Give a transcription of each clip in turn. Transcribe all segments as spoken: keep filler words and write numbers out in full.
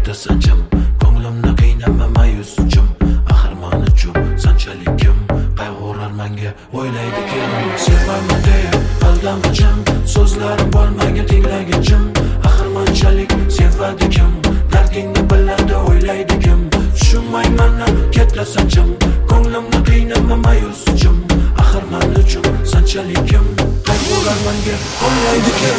ketasan jim, ko'nglimni qiynama mayus jim. Axir mani chu sanchalik kim qayg'urar menga o'ylaydi kim. Sevmayman deya aldama jim, so'zlarim bo'lmagan tinglagin jim. Axir menchalik sevadi kim, dardingni biladi o'ylaydi kim. Tushunmayman ketasan jim, ko'nglimni qiynama mayus jim. Axir men uchun sanchalik kim qayg'urar menga o'ylaydi kim.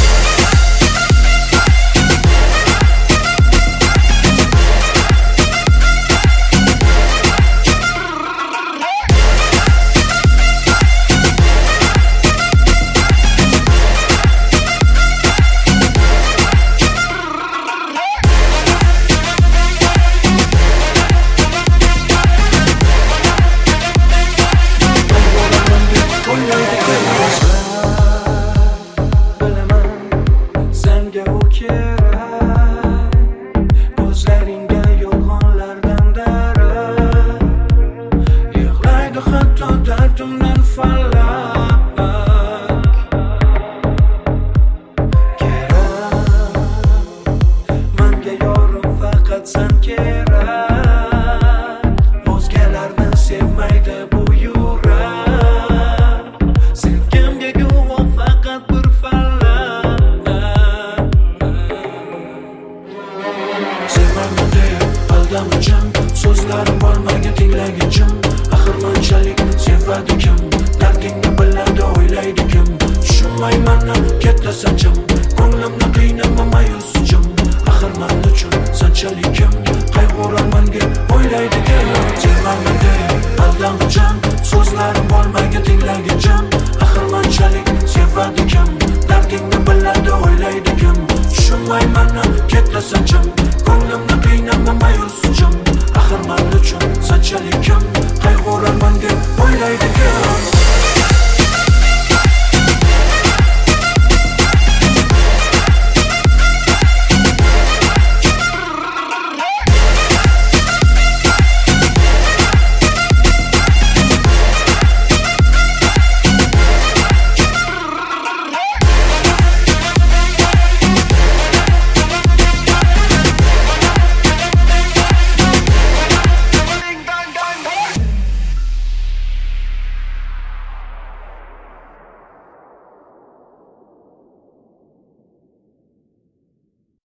So'zlarim bo'lmagan tinglagin jim. Axir menchalik sevadi kim, dardingni biladi o'ylaydi kim. Tushunmayman ketasan jim, ko'nglimni qiynama mayus jim. Axir men uchun sanchalik kim qayg'urar menga o'ylaydi kim. Sevmayman deya aldama jim, so'zlarim bo'lmagan tinglagin jim. Axir menchalik sevadi kim, dardingni biladi o'ylaydi kim. Tushunmayman ketasan jim,